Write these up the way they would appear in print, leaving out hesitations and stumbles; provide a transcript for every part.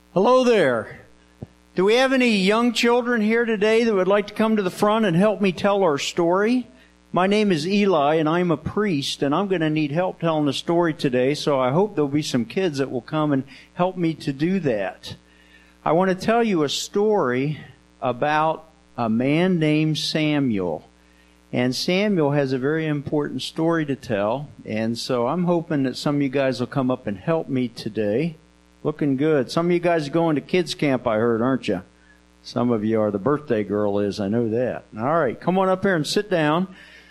Hello there. Do we have any young children here today that would like to come to the front and help me tell our story? My name is Eli, and I'm a priest, and I'm going to need help telling the story today, so I hope there'll be some kids that will come and help me to do that. I want to tell you a story about a man named Samuel. And Samuel has a very important story to tell, and so I'm hoping that some of you guys will come up and help me today. Looking good. Some of you guys are going to kids camp, I heard, aren't you? Some of you are. The birthday girl is, I know that. All right, come on up here and sit down.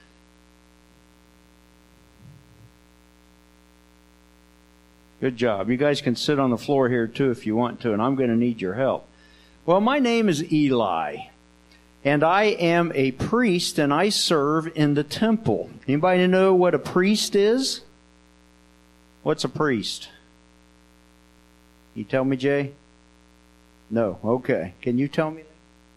Good job. You guys can sit on the floor here too if you want to, and I'm going to need your help. Well, my name is Eli, and I am a priest, and I serve in the temple. Anybody know what a priest is? What's a priest? You tell me, Jay? No. Okay. Can you tell me?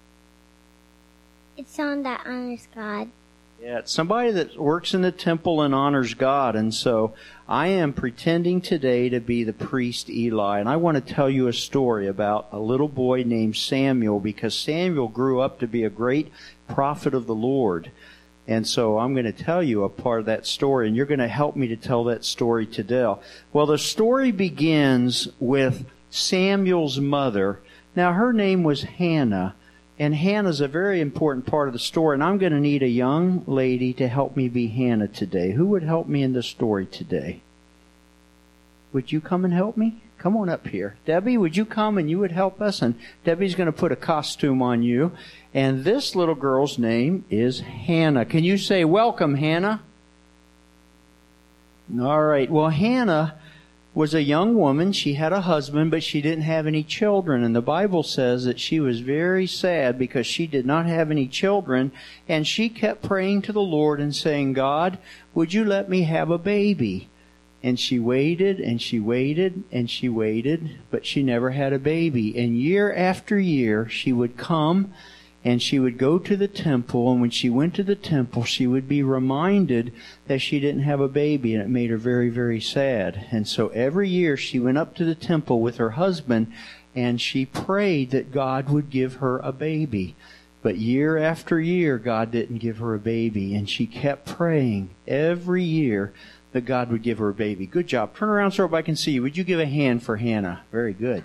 It's someone that honors God. Yeah, it's somebody that works in the temple and honors God. And so I am pretending today to be the priest Eli. And I want to tell you a story about a little boy named Samuel, because Samuel grew up to be a great prophet of the Lord. And so I'm going to tell you a part of that story, and you're going to help me to tell that story today. Well, the story begins with Samuel's mother. Now, her name was Hannah, and Hannah's a very important part of the story, and I'm going to need a young lady to help me be Hannah today. Who would help me in the story today? Would you come and help me? Come on up here. Debbie, would you come and you would help us? And Debbie's going to put a costume on you. And this little girl's name is Hannah. Can you say, welcome, Hannah? All right. Well, Hannah was a young woman. She had a husband, but she didn't have any children. And the Bible says that she was very sad because she did not have any children. And she kept praying to the Lord and saying, God, would you let me have a baby? And she waited, and she waited, and she waited, but she never had a baby. And year after year, she would come, and she would go to the temple, and when she went to the temple, she would be reminded that she didn't have a baby, and it made her very, very sad. And so every year, she went up to the temple with her husband, and she prayed that God would give her a baby. But year after year, God didn't give her a baby, and she kept praying every year that God would give her a baby. Good job. Turn around so everybody can see you. Would you give a hand for Hannah? Very good.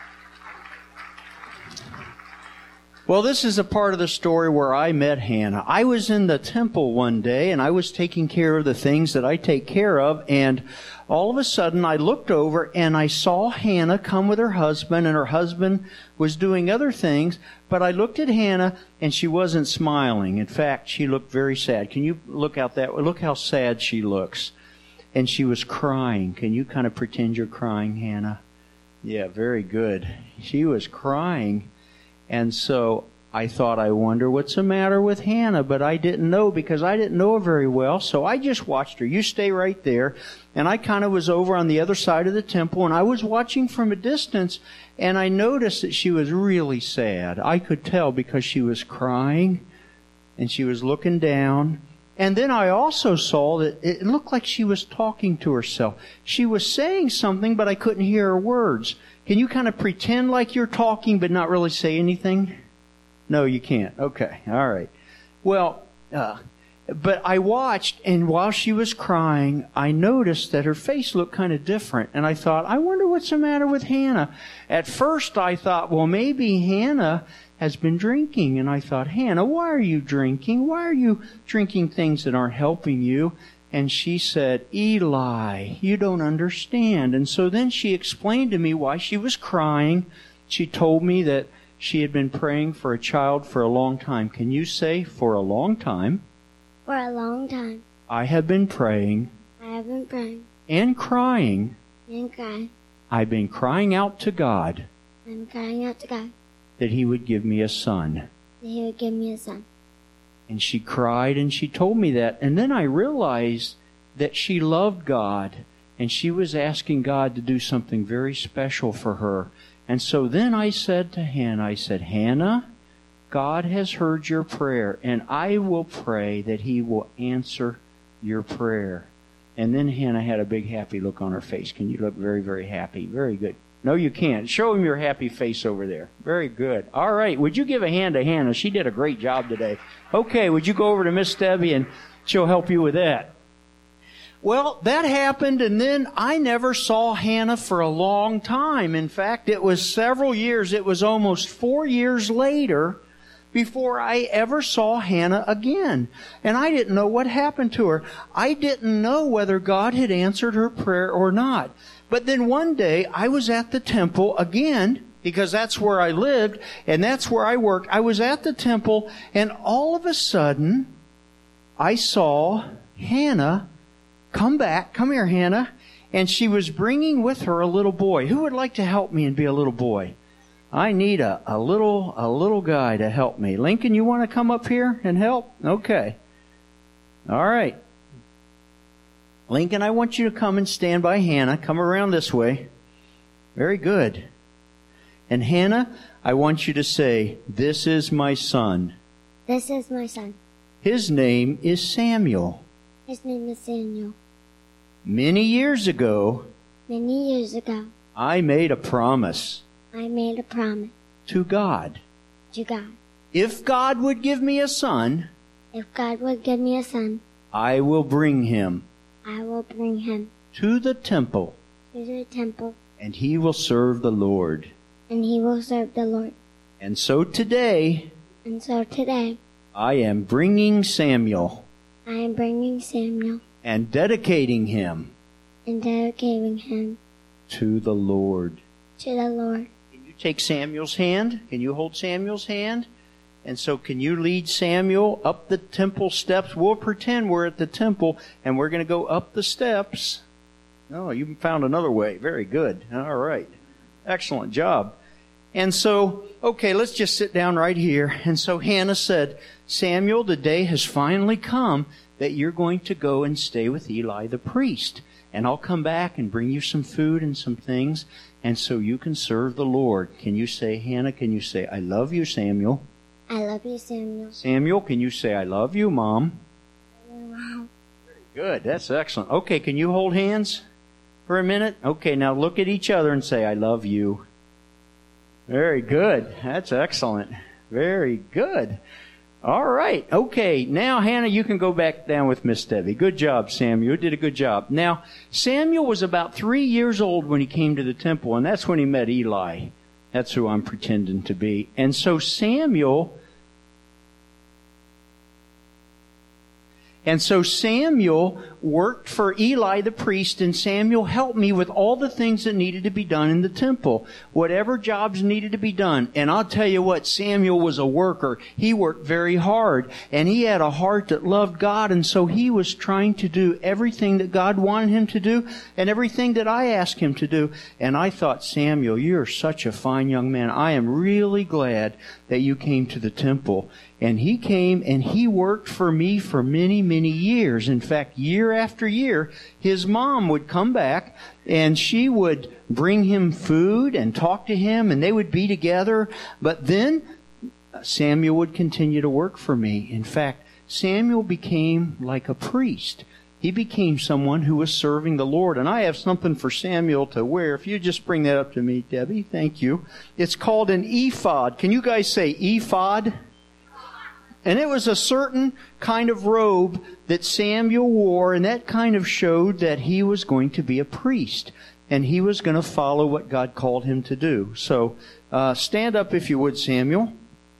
Well, this is a part of the story where I met Hannah. I was in the temple one day, and I was taking care of the things that I take care of, and all of a sudden I looked over and I saw Hannah come with her husband, and her husband was doing other things, but I looked at Hannah and she wasn't smiling. In fact, she looked very sad. Can you look out that way? Look how sad she looks. And she was crying. Can you kind of pretend you're crying, Hannah? Yeah, very good. She was crying. And so I thought, I wonder what's the matter with Hannah, but I didn't know because I didn't know her very well, so I just watched her. You stay right there. And I kind of was over on the other side of the temple, and I was watching from a distance, and I noticed that she was really sad. I could tell because she was crying, and she was looking down. And then I also saw that it looked like she was talking to herself. She was saying something, but I couldn't hear her words. Can you kind of pretend like you're talking but not really say anything? No, you can't. Okay. All right. Well, but I watched, and while she was crying, I noticed that her face looked kind of different. And I thought, I wonder what's the matter with Hannah. At first I thought, well, maybe Hannah has been drinking. And I thought, Hannah, why are you drinking? Why are you drinking things that aren't helping you? And she said, Eli, you don't understand. And so then she explained to me why she was crying. She told me that she had been praying for a child for a long time. Can you say, for a long time? For a long time. I have been praying. I have been praying. And crying. And crying. I've been crying out to God. I'm crying out to God. That He would give me a son. That He would give me a son. And she cried and she told me that. And then I realized that she loved God. And she was asking God to do something very special for her. And so then I said to Hannah, I said, Hannah, God has heard your prayer. And I will pray that He will answer your prayer. And then Hannah had a big happy look on her face. Can you look very, very happy? Very good. No, you can't. Show him your happy face over there. Very good. All right. Would you give a hand to Hannah? She did a great job today. Okay. Would you go over to Miss Debbie and she'll help you with that? Well, that happened, and then I never saw Hannah for a long time. In fact, it was several years. It was almost 4 years later before I ever saw Hannah again. And I didn't know what happened to her. I didn't know whether God had answered her prayer or not. But then one day, I was at the temple again, because that's where I lived, and that's where I worked. I was at the temple, and all of a sudden, I saw Hannah come back. Come here, Hannah. And she was bringing with her a little boy. Who would like to help me and be a little boy? I need a little guy to help me. Lincoln, you want to come up here and help? Okay. All right. Lincoln, I want you to come and stand by Hannah. Come around this way. Very good. And Hannah, I want you to say, "This is my son." This is my son. His name is Samuel. His name is Samuel. Many years ago, I made a promise to God. If God would give me a son, I will bring him to the temple, and he will serve the Lord. And so today, I am bringing Samuel and dedicating him to the Lord. Can you take Samuel's hand? Can you hold Samuel's hand? And so can you lead Samuel up the temple steps? We'll pretend we're at the temple, and we're going to go up the steps. Oh, you found another way. Very good. All right. Excellent job. And so, okay, let's just sit down right here. And so Hannah said, "Samuel, the day has finally come that you're going to go and stay with Eli the priest. And I'll come back and bring you some food and some things, and so you can serve the Lord." Can you say, Hannah, can you say, "I love you, Samuel"? I love you, Samuel. Samuel, can you say, "I love you, Mom"? Wow. Very good. That's excellent. Okay, can you hold hands for a minute? Okay, now look at each other and say, "I love you." Very good. That's excellent. Very good. All right. Okay. Now, Hannah, you can go back down with Miss Debbie. Good job, Samuel. You did a good job. Now, Samuel was about 3 years old when he came to the temple, and that's when he met Eli. That's who I'm pretending to be. And so Samuel worked for Eli the priest, and Samuel helped me with all the things that needed to be done in the temple. Whatever jobs needed to be done. And I'll tell you what, Samuel was a worker. He worked very hard, and he had a heart that loved God, and so he was trying to do everything that God wanted him to do, and everything that I asked him to do. And I thought, "Samuel, you're such a fine young man. I am really glad that you came to the temple." And he came and he worked for me for many, many years. In fact, year after year, his mom would come back and she would bring him food and talk to him, and they would be together. But then Samuel would continue to work for me. In fact, Samuel became like a priest. He became someone who was serving the Lord. And I have something for Samuel to wear. If you just bring that up to me, Debbie. Thank you. It's called an ephod. Can you guys say ephod? And it was a certain kind of robe that Samuel wore, and that kind of showed that he was going to be a priest, and he was going to follow what God called him to do. So stand up if you would, Samuel.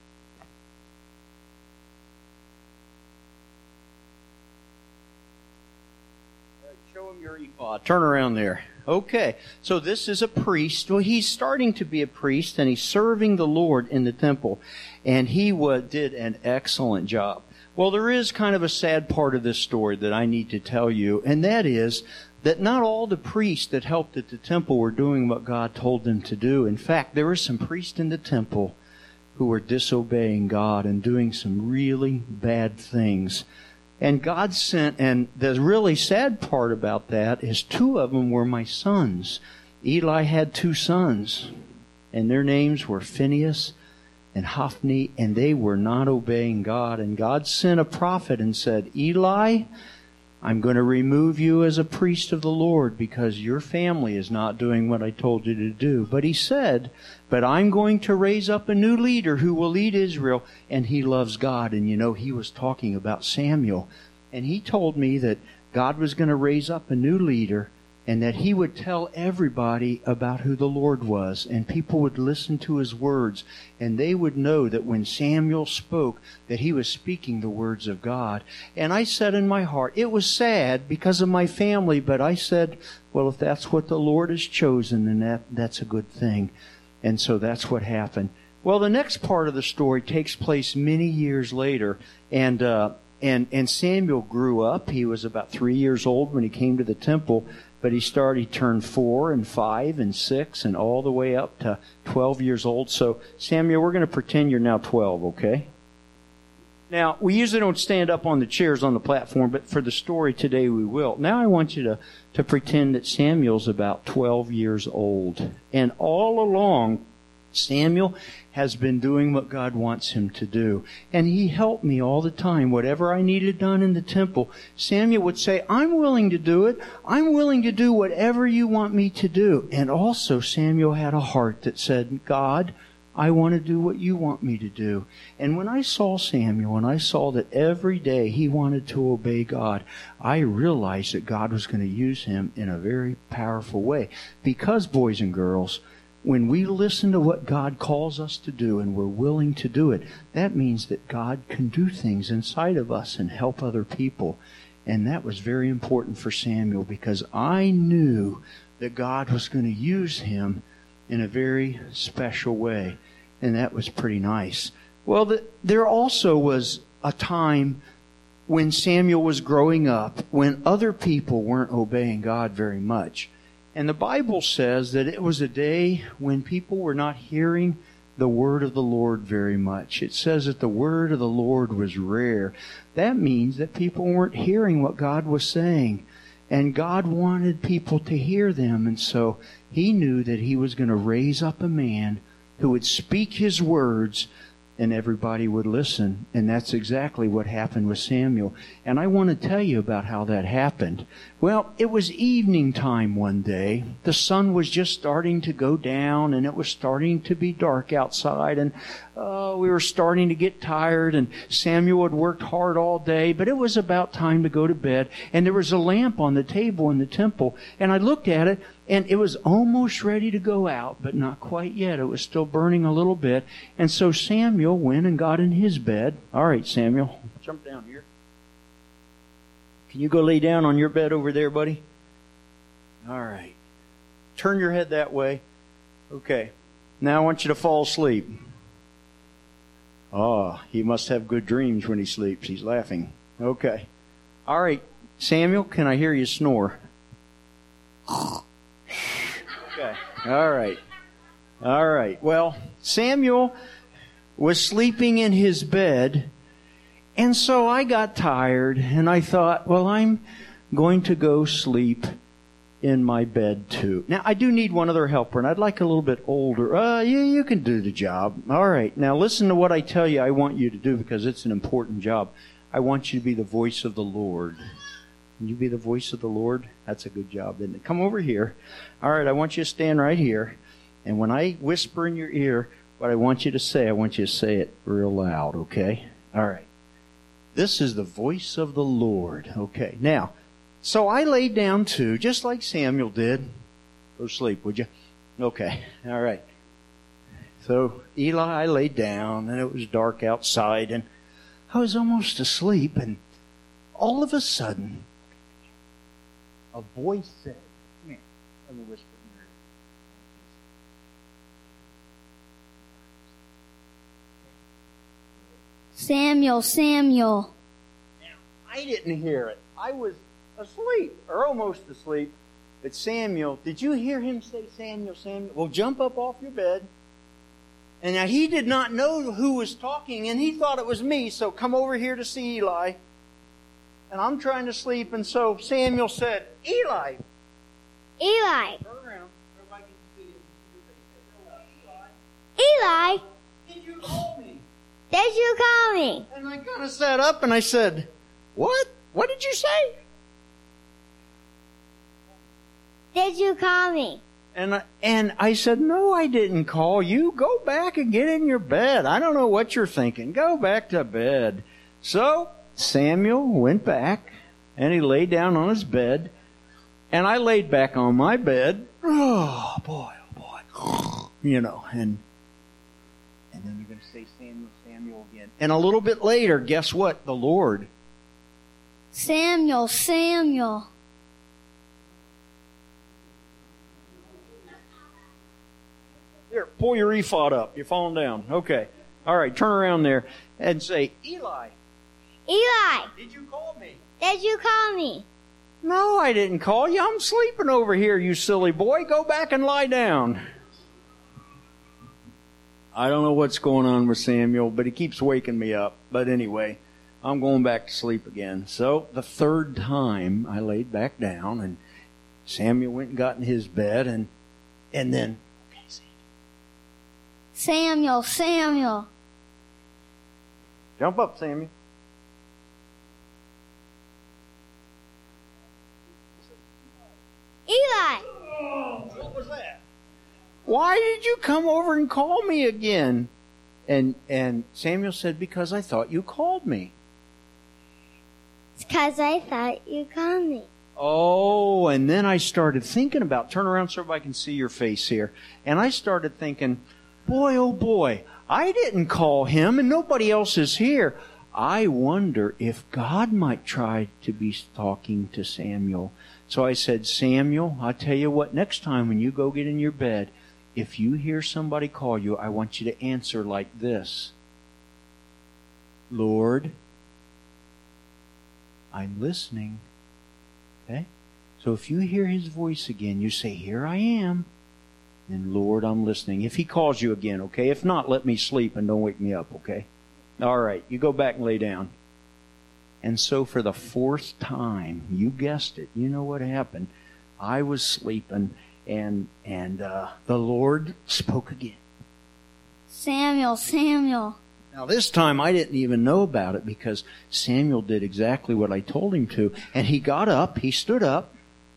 Show him your ephod. Turn around there. Okay, so this is a priest. Well, he's starting to be a priest, and he's serving the Lord in the temple. And he did an excellent job. Well, there is kind of a sad part of this story that I need to tell you, and that is that not all the priests that helped at the temple were doing what God told them to do. In fact, there were some priests in the temple who were disobeying God and doing some really bad things. And God sent, and the really sad part about that is 2 of them were my sons. Eli had 2 sons, and their names were Phinehas and Hophni, and they were not obeying God. And God sent a prophet and said, "Eli, I'm going to remove you as a priest of the Lord because your family is not doing what I told you to do. But he said, but I'm going to raise up a new leader who will lead Israel, and he loves God. And he was talking about Samuel. And he told me that God was going to raise up a new leader and that he would tell everybody about who the Lord was. And people would listen to his words, and they would know that when Samuel spoke, that he was speaking the words of God. And I said in my heart, it was sad because of my family, but I said, well, if that's what the Lord has chosen, then that's a good thing. And so that's what happened. Well, the next part of the story takes place many years later, and Samuel grew up. He was about 3 years old when he came to the temple, but he turned 4 and 5 and 6 and all the way up to 12 years old. So, Samuel, we're going to pretend you're now 12, okay? Now, we usually don't stand up on the chairs on the platform, but for the story today we will. Now I want you to pretend that Samuel's about 12 years old. And all along, Samuel has been doing what God wants him to do. And he helped me all the time. Whatever I needed done in the temple, Samuel would say, I'm willing to do it. I'm willing to do whatever you want me to do. And also Samuel had a heart that said, God, I want to do what you want me to do. And when I saw Samuel and I saw that every day he wanted to obey God, I realized that God was going to use him in a very powerful way. Because, boys and girls, when we listen to what God calls us to do and we're willing to do it, that means that God can do things inside of us and help other people. And that was very important for Samuel because I knew that God was going to use him in a very special way. And that was pretty nice. Well, there also was a time when Samuel was growing up when other people weren't obeying God very much. And the Bible says that it was a day when people were not hearing the word of the Lord very much. It says that the word of the Lord was rare. That means that people weren't hearing what God was saying. And God wanted people to hear them. And so he knew that he was going to raise up a man who would speak his words and everybody would listen. And that's exactly what happened with Samuel. And I want to tell you about how that happened. Well, it was evening time one day. The sun was just starting to go down and it was starting to be dark outside. And we were starting to get tired, and Samuel had worked hard all day, but it was about time to go to bed. And there was a lamp on the table in the temple. And I looked at it, and it was almost ready to go out, but not quite yet. It was still burning a little bit. And so Samuel went and got in his bed. All right, Samuel, jump down here. Can you go lay down on your bed over there, buddy? All right. Turn your head that way. Okay. Now I want you to fall asleep. Oh, he must have good dreams when he sleeps. He's laughing. Okay. All right. Samuel, can I hear you snore? Okay. All right. All right. Well, Samuel was sleeping in his bed, and so I got tired, and I thought, well, I'm going to go sleep in my bed too. Now, I do need one other helper, and I'd like a little bit older. You can do the job. All right. Now, listen to what I tell you I want you to do because it's an important job. I want you to be the voice of the Lord. Can you be the voice of the Lord? That's a good job, isn't it? Come over here. All right, I want you to stand right here. And when I whisper in your ear what I want you to say it real loud, okay? All right. This is the voice of the Lord. Okay, now, so I laid down too, just like Samuel did. Go sleep, would you? Okay, all right. So Eli laid down, and it was dark outside, and I was almost asleep, and all of a sudden, a voice said, come here, let me whisper in your ear. Samuel, Samuel. Now, I didn't hear it. I was asleep, or almost asleep. But Samuel, did you hear him say, Samuel, Samuel? Well, jump up off your bed. And now he did not know who was talking, and he thought it was me, so come over here to see Eli. And I'm trying to sleep, and so Samuel said, Eli. Eli. Turn around. Everybody can see it. Eli. Did you call me? Did you call me? And I kind of sat up and I said, what? What did you say? Did you call me? And I said, no, I didn't call you. Go back and get in your bed. I don't know what you're thinking. Go back to bed. So Samuel went back and he laid down on his bed. And I laid back on my bed. Oh, boy. You know, and then you're going to say Samuel again. And a little bit later, guess what? The Lord. Samuel. Here, pull your ephod up. You're falling down. Okay. All right, turn around there and say, Eli. Did you call me? Did you call me? No, I didn't call you. I'm sleeping over here, you silly boy. Go back and lie down. I don't know what's going on with Samuel, but he keeps waking me up. But anyway, I'm going back to sleep again. So the third time I laid back down and Samuel went and got in his bed and then, okay, Samuel. Jump up, Samuel. Eli. What was that? Why did you come over and call me again? And Samuel said, because I thought you called me. It's because I thought you called me. Oh, and then I started thinking about, turn around so everybody can see your face here. And I started thinking, boy, oh boy, I didn't call him and nobody else is here. I wonder if God might try to be talking to Samuel. So I said, Samuel, I'll tell you what, next time when you go get in your bed, if you hear somebody call you, I want you to answer like this. Lord, I'm listening. Okay? So if you hear His voice again, you say, here I am. And Lord, I'm listening. If He calls you again, okay? If not, let me sleep and don't wake me up, okay? All right, you go back and lay down. And so for the fourth time, you guessed it, you know what happened. I was sleeping and the Lord spoke again. Samuel. Now this time I didn't even know about it because Samuel did exactly what I told him to. And he got up, he stood up,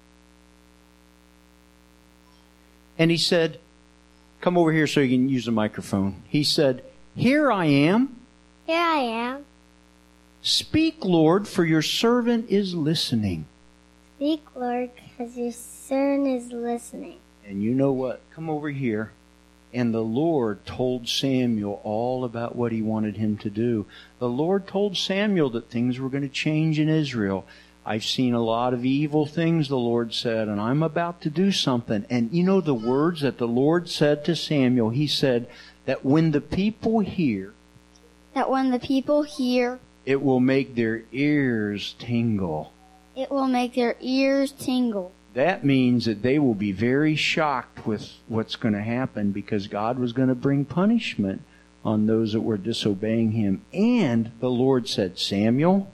and he said, come over here so you can use the microphone. He said, here I am. Here I am. Speak, Lord, for your servant is listening. Speak, Lord, because your servant is listening. And you know what? Come over here. And the Lord told Samuel all about what He wanted him to do. The Lord told Samuel that things were going to change in Israel. I've seen a lot of evil things, the Lord said, and I'm about to do something. And you know the words that the Lord said to Samuel? He said that when the people hear, it will make their ears tingle. It will make their ears tingle. That means that they will be very shocked with what's going to happen because God was going to bring punishment on those that were disobeying Him. And the Lord said, Samuel,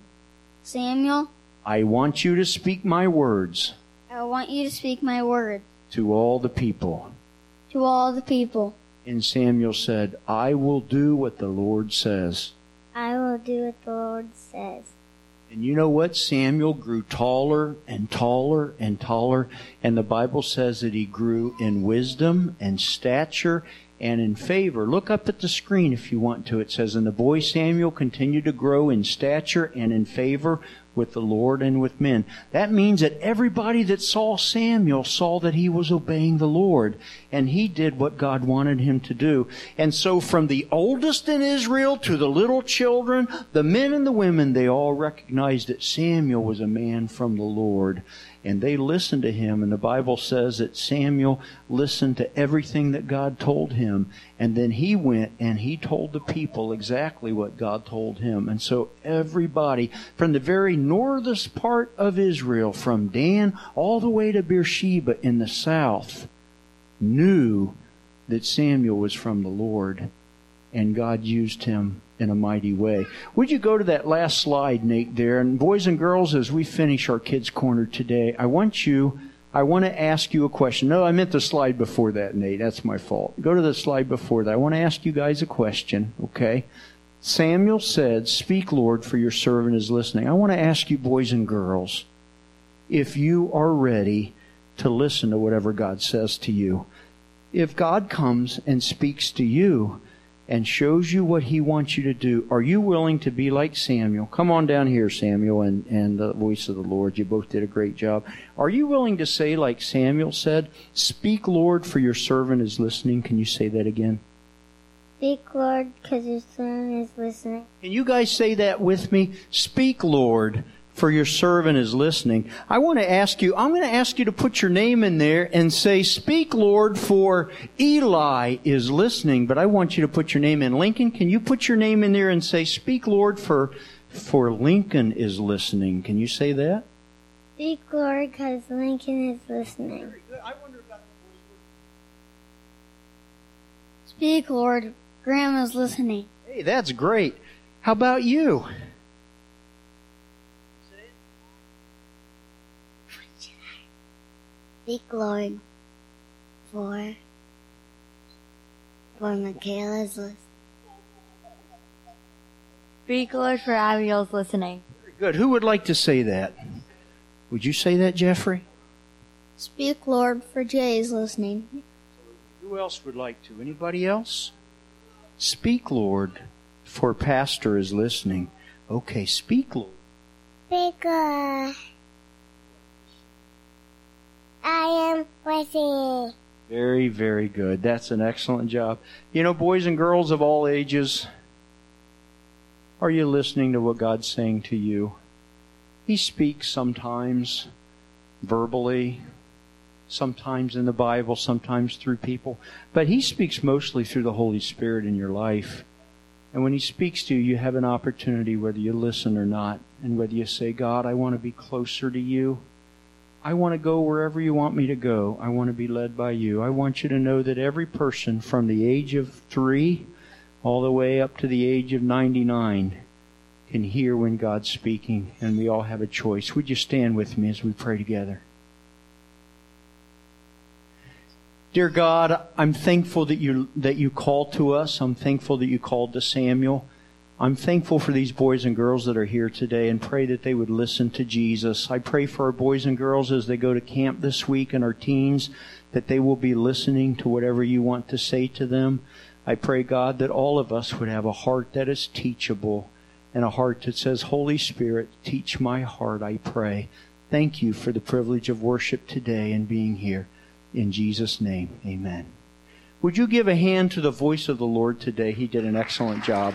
I want you to speak my words. I want you to speak my word. To all the people. To all the people. And Samuel said, I will do what the Lord says. I will do what the Lord says. And you know what? Samuel grew taller and taller and taller. And the Bible says that he grew in wisdom and stature and in favor. Look up at the screen if you want to. It says, and the boy Samuel continued to grow in stature and in favor with the Lord and with men. That means that everybody that saw Samuel saw that he was obeying the Lord. And he did what God wanted him to do. And so from the oldest in Israel to the little children, the men and the women, they all recognized that Samuel was a man from the Lord. And they listened to him. And the Bible says that Samuel listened to everything that God told him. And then he went and he told the people exactly what God told him. And so everybody, from the very northest part of Israel, from Dan all the way to Beersheba in the south, knew that Samuel was from the Lord. And God used him in a mighty way. Would you go to that last slide, Nate, there? And boys and girls, as we finish our Kids Corner today, I want to ask you a question. No, I meant the slide before that, Nate. That's my fault. Go to the slide before that. I want to ask you guys a question, okay? Samuel said, speak, Lord, for your servant is listening. I want to ask you, boys and girls, if you are ready to listen to whatever God says to you. If God comes and speaks to you and shows you what He wants you to do, are you willing to be like Samuel? Come on down here, Samuel, and the voice of the Lord. You both did a great job. Are you willing to say like Samuel said, "Speak, Lord, for your servant is listening"? Can you say that again? Speak, Lord, because your servant is listening. Can you guys say that with me? Speak, Lord, for your servant is listening. I'm going to ask you to put your name in there and say, "Speak, Lord, for Eli is listening." But I want you to put your name in. Lincoln, can you put your name in there and say, "Speak, Lord, for Lincoln is listening"? Can you say that? Speak, Lord, because Lincoln is listening. Speak, Lord, Grandma's listening. Hey, that's great. How about you? Speak, Lord, for Michaela's listening. Speak, Lord, for Abigail's listening. Very good. Who would like to say that? Would you say that, Jeffrey? Speak, Lord, for Jay's listening. Who else would like to? Anybody else? Speak, Lord, for Pastor is listening. Okay, speak, Lord. Speak, Lord. I am listening. Very, very good. That's an excellent job. You know, boys and girls of all ages, are you listening to what God's saying to you? He speaks sometimes verbally, sometimes in the Bible, sometimes through people. But He speaks mostly through the Holy Spirit in your life. And when He speaks to you, you have an opportunity whether you listen or not. And whether you say, "God, I want to be closer to you. I want to go wherever you want me to go. I want to be led by you." I want you to know that every person from the age of 3 all the way up to the age of 99 can hear when God's speaking, and we all have a choice. Would you stand with me as we pray together? Dear God, I'm thankful that you called to us. I'm thankful that you called to Samuel. I'm thankful for these boys and girls that are here today, and pray that they would listen to Jesus. I pray for our boys and girls as they go to camp this week, and our teens, that they will be listening to whatever you want to say to them. I pray, God, that all of us would have a heart that is teachable and a heart that says, "Holy Spirit, teach my heart," I pray. Thank you for the privilege of worship today and being here. In Jesus' name, amen. Would you give a hand to the voice of the Lord today? He did an excellent job.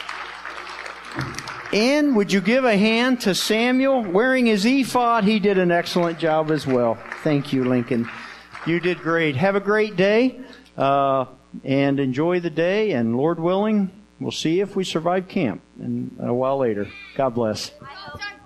And would you give a hand to Samuel wearing his ephod? He did an excellent job as well. Thank you, Lincoln. You did great. Have a great day and enjoy the day. And Lord willing, we'll see if we survive camp a while later. God bless.